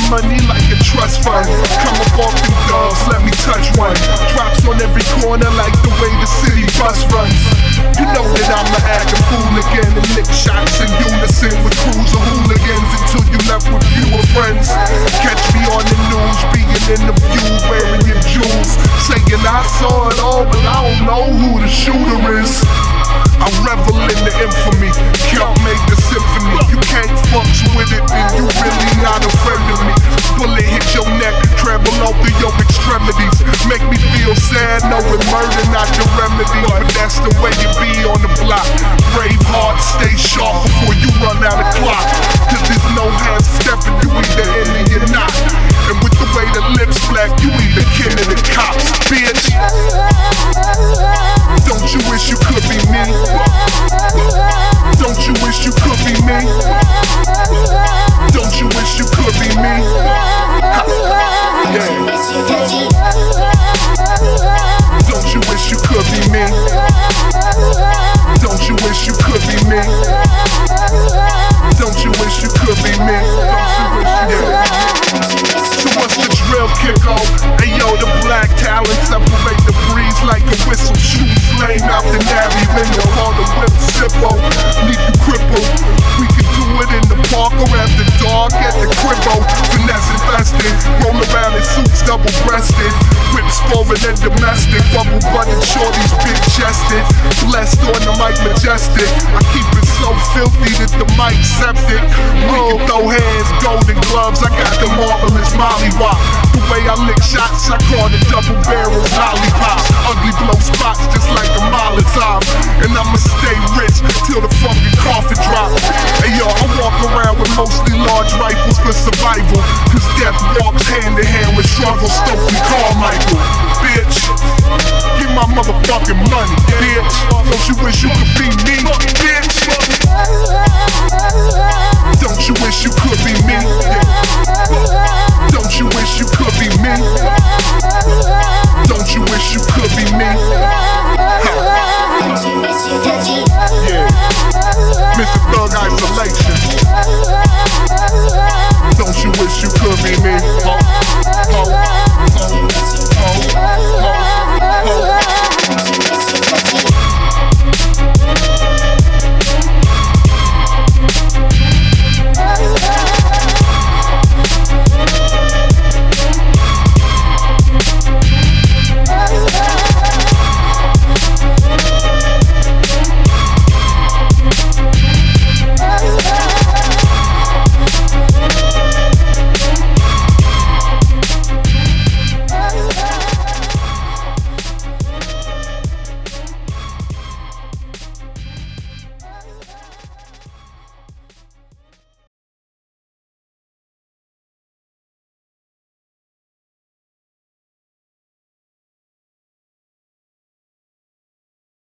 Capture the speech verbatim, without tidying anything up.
money like a trust fund. Come up off them dogs, let me touch one. Drops on every corner like the way the city bus runs. You know that I'm an acting fool again, and lick shots in unison with crews of hooligans until you left with fewer friends. Catch me on the news, being in the view, wearing your jewels, saying I saw it all, but I don't know who the shooter is. I revel in the infamy, Kelp made the symphony. You can't fucks with it, then you really not a friend of me. Bullet hit your neck, travel over your extremities. Make me feel sad, knowing murder not the remedy. But that's the way you be on the block. Brave heart, stay sharp before you run out of clock. Cause there's no half stepping, you either in or you're not. And with the way the lips black, you either kin of the cops, bitch. Don't you wish you could be me? Don't you wish you could be me? Don't you wish you could be me? Ha. Yeah. Don't you wish you could be me? Don't you wish you could be me? Don't you wish you could be me? Yeah. So what's the drill, kicko? Ayo, the black talent separate the breeze like a whistle. Shoot flame out the navy window, call the whip Zippo. Leave you crippled. We can do it in the park or after dark at the cribbo. Finesse invested, roll around in suits double breasted. Whips foreign and domestic, bubble butted shorties big chested. Blessed on the mic majestic. I keep it so filthy that the mic septic. We can throw hands, golden gloves. I got the marvelous Molly Wop. The way I lick shots, I call it double barrels, lollipops. Ugly blow spots just like a Molotov. And I'ma stay rich till the fucking coffin drop. Hey yo, I walk around with mostly large rifles for survival. Cause death walks hand in hand with struggle. Stokely Carmichael, bitch. Give my motherfucking money, bitch. Don't you wish you could be me, bitch? Don't you wish you could be me? Don't you wish you could be me? Don't you wish you could be me?